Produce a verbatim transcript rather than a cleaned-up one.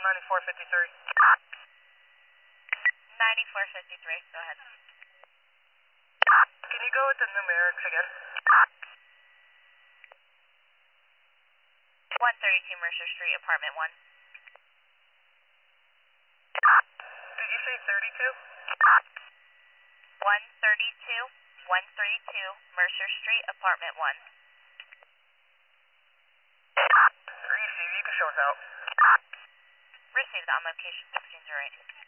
I'm ninety-four fifty-three. ninety-four fifty-three, go ahead. Can you go with the numerics again? one thirty-two Mercer Street, apartment one. Did you say thirty-two? one thirty-two, one thirty-two Mercer Street, apartment one. Receive, you can show us out. Received on location sixteen oh eight.